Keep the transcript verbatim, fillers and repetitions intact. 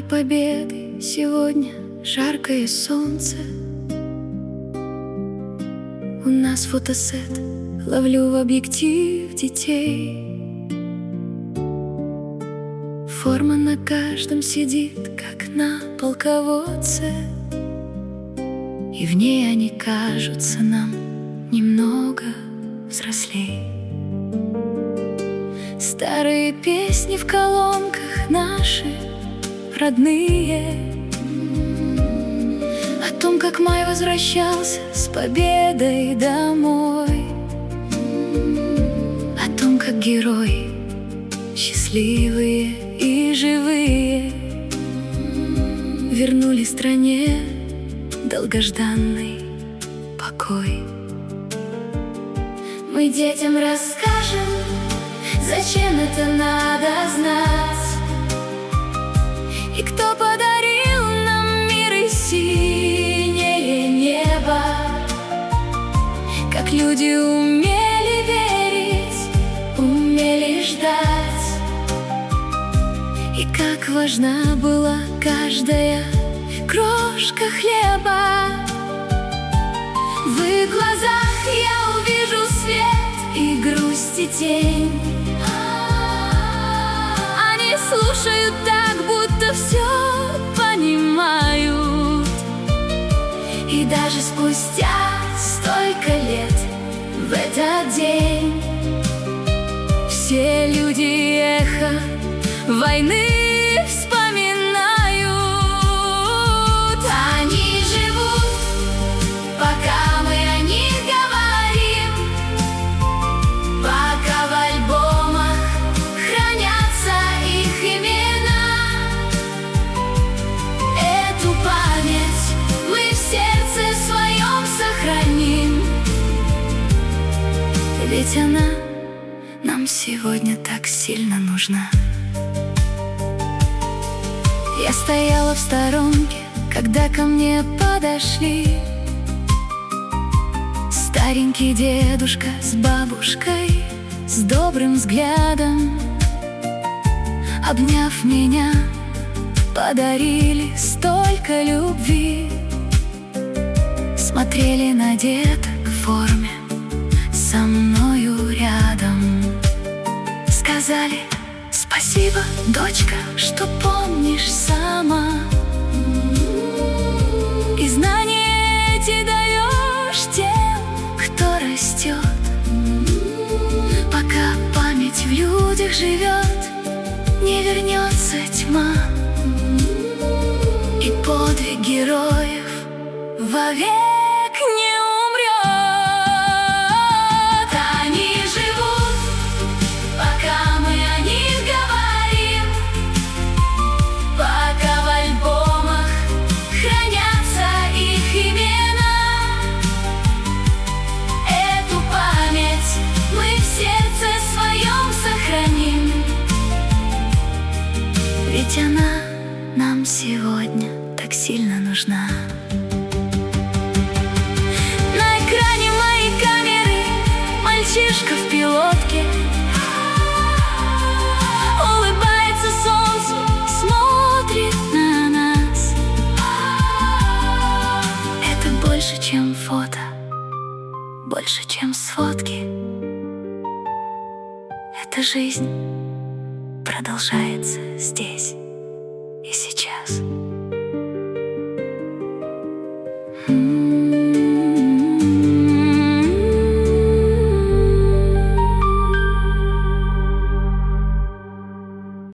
Победы сегодня жаркое солнце. У нас фотосет, ловлю в объектив детей. Форма на каждом сидит, как на полководце, и в ней они кажутся нам немного взрослей. Старые песни в колонках наши родные, о том, как май возвращался с победой домой, о том, как герои счастливые и живые вернули стране долгожданный покой. Мы детям расскажем, зачем это надо знать, и кто подарил нам мир и синее небо, как люди умели верить, умели ждать, и как важна была каждая крошка хлеба. В их глазах я увижу свет и грусть и тень. Они слушают так, будто все понимают, и даже спустя столько лет в этот день все люди эхо войны вспоминают. Они живут, пока мы о них говорим, пока в альбомах хранятся их имена. Эту память мы в сердце своем сохраним, ведь она нам сегодня так сильно нужна. Я стояла в сторонке, когда ко мне подошли старенький дедушка с бабушкой, с добрым взглядом. Обняв меня, подарили столько любви. Смотрели на деток в форме со мною рядом. Сказали: спасибо, дочка, что помнишь сама, и знания эти даешь тем, кто растет. Пока память в людях живет, не вернется тьма, и подвиг героев вовек не умрет. Они живут, пока мы о них говорим, пока в альбомах хранятся их имена. Эту память мы в сердце своем сохраним, ведь она нам сегодня так сильно нужна. На экране моей камеры мальчишка в пилотке улыбается солнцу, смотрит на нас. Это больше, чем фото, больше, чем сфотки. Эта жизнь продолжается здесь.